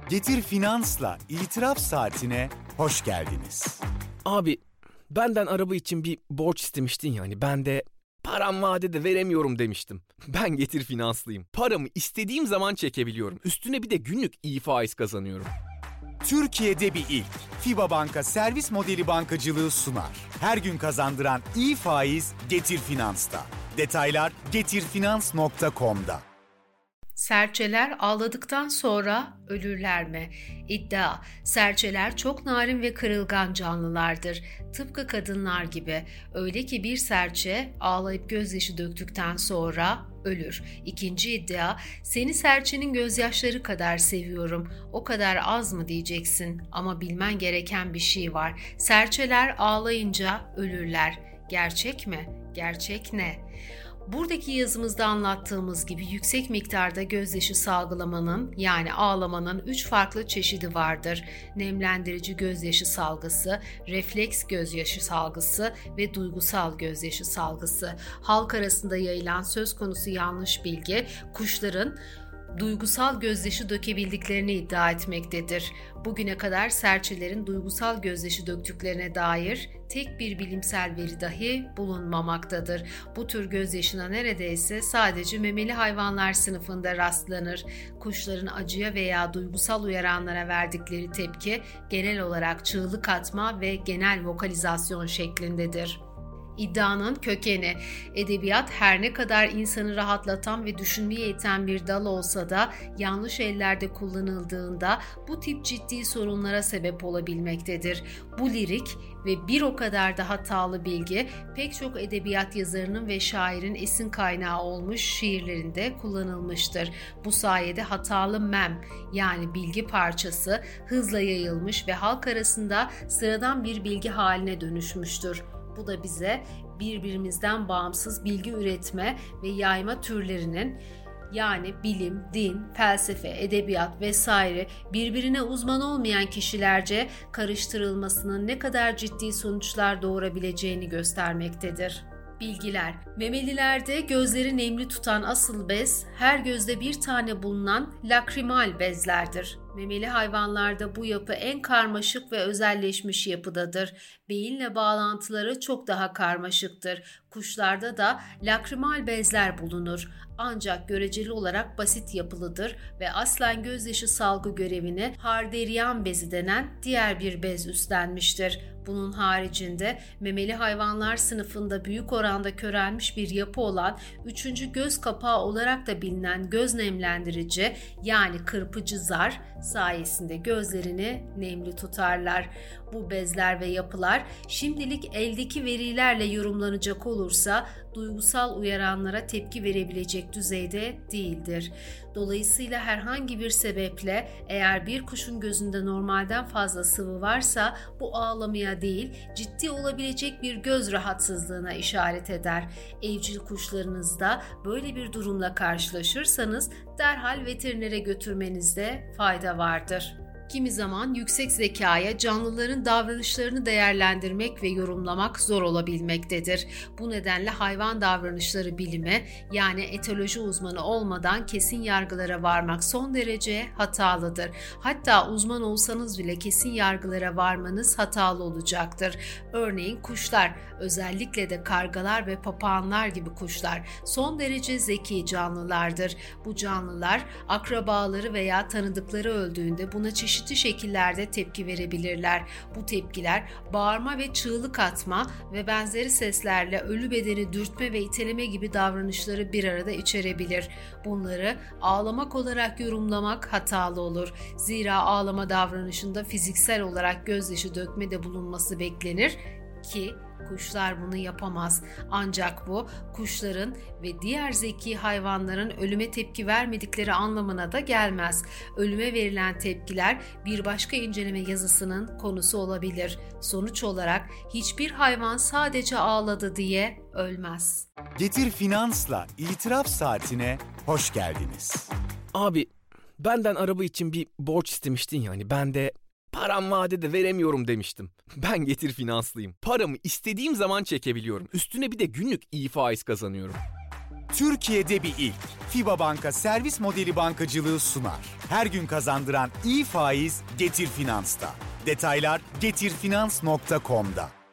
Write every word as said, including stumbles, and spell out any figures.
Getir Finans'la İtiraf Saatine hoş geldiniz. Abi benden araba için bir borç istemiştin ya, hani ben de param vadede veremiyorum demiştim. Ben Getir Finanslıyım. Paramı istediğim zaman çekebiliyorum. Üstüne bir de günlük iyi faiz kazanıyorum. Türkiye'de bir ilk. FİBA Banka servis modeli bankacılığı sunar. Her gün kazandıran iyi faiz Getir Finans'ta. Detaylar getirfinans nokta com'da. Serçeler ağladıktan sonra ölürler mi? İddia: serçeler çok narin ve kırılgan canlılardır. Tıpkı kadınlar gibi. Öyle ki bir serçe ağlayıp gözyaşı döktükten sonra ölür. İkinci iddia: seni serçenin gözyaşları kadar seviyorum. O kadar az mı diyeceksin? Ama bilmen gereken bir şey var. Serçeler ağlayınca ölürler. Gerçek mi? Gerçek ne? Buradaki yazımızda anlattığımız gibi yüksek miktarda gözyaşı salgılamanın, yani ağlamanın üç farklı çeşidi vardır. Nemlendirici gözyaşı salgısı, refleks gözyaşı salgısı ve duygusal gözyaşı salgısı. Halk arasında yayılan söz konusu yanlış bilgi, kuşların duygusal gözyaşı dökebildiklerini iddia etmektedir. Bugüne kadar serçelerin duygusal gözyaşı döktüklerine dair tek bir bilimsel veri dahi bulunmamaktadır. Bu tür gözyaşına neredeyse sadece memeli hayvanlar sınıfında rastlanır. Kuşların acıya veya duygusal uyaranlara verdikleri tepki genel olarak çığlık atma ve genel vokalizasyon şeklindedir. İddianın kökeni: edebiyat her ne kadar insanı rahatlatan ve düşünmeye iten bir dal olsa da yanlış ellerde kullanıldığında bu tip ciddi sorunlara sebep olabilmektedir. Bu lirik ve bir o kadar da hatalı bilgi pek çok edebiyat yazarının ve şairin esin kaynağı olmuş şiirlerinde kullanılmıştır. Bu sayede hatalı mem, yani bilgi parçası, hızla yayılmış ve halk arasında sıradan bir bilgi haline dönüşmüştür. Bu da bize birbirimizden bağımsız bilgi üretme ve yayma türlerinin, yani bilim, din, felsefe, edebiyat vesaire birbirine uzman olmayan kişilerce karıştırılmasının ne kadar ciddi sonuçlar doğurabileceğini göstermektedir. Bilgiler: memelilerde gözleri nemli tutan asıl bez, her gözde bir tane bulunan lakrimal bezlerdir. Memeli hayvanlarda bu yapı en karmaşık ve özelleşmiş yapıdadır. Beyinle bağlantıları çok daha karmaşıktır. Kuşlarda da lakrimal bezler bulunur. Ancak göreceli olarak basit yapılıdır ve aslen gözyaşı salgı görevini Harderian bezi denen diğer bir bez üstlenmiştir. Bunun haricinde memeli hayvanlar sınıfında büyük oranda körelmiş bir yapı olan üçüncü göz kapağı olarak da bilinen göz nemlendirici, yani kırpıcı zar sayesinde gözlerini nemli tutarlar. Bu bezler ve yapılar şimdilik eldeki verilerle yorumlanacak olursa duygusal uyaranlara tepki verebilecek düzeyde değildir. Dolayısıyla herhangi bir sebeple eğer bir kuşun gözünde normalden fazla sıvı varsa bu ağlamaya değil, ciddi olabilecek bir göz rahatsızlığına işaret eder. Evcil kuşlarınızda böyle bir durumla karşılaşırsanız derhal veterinere götürmenizde fayda vardır. Kimi zaman yüksek zekaya canlıların davranışlarını değerlendirmek ve yorumlamak zor olabilmektedir. Bu nedenle hayvan davranışları bilimi, yani etoloji uzmanı olmadan kesin yargılara varmak son derece hatalıdır. Hatta uzman olsanız bile kesin yargılara varmanız hatalı olacaktır. Örneğin kuşlar, özellikle de kargalar ve papağanlar gibi kuşlar son derece zeki canlılardır. Bu canlılar akrabaları veya tanıdıkları öldüğünde buna çeşitli çeşitli şekillerde tepki verebilirler. Bu tepkiler bağırma ve çığlık atma ve benzeri seslerle ölü bedeni dürtme ve iteleme gibi davranışları bir arada içerebilir. Bunları ağlamak olarak yorumlamak hatalı olur. Zira ağlama davranışında fiziksel olarak gözyaşı dökme de bulunması beklenir ki kuşlar bunu yapamaz. Ancak bu kuşların ve diğer zeki hayvanların ölüme tepki vermedikleri anlamına da gelmez. Ölüme verilen tepkiler bir başka inceleme yazısının konusu olabilir. Sonuç olarak hiçbir hayvan sadece ağladı diye ölmez. Getir Finans'la İtiraf Saatine hoş geldiniz. Abi benden araba için bir borç istemiştin ya, hani ben de param vadede veremiyorum demiştim. Ben Getir Finanslıyım. Paramı istediğim zaman çekebiliyorum. Üstüne bir de günlük iyi faiz kazanıyorum. Türkiye'de bir ilk. FİBA Banka servis modeli bankacılığı sunar. Her gün kazandıran iyi faiz Getir Finans'ta. Detaylar getir finans nokta com'da.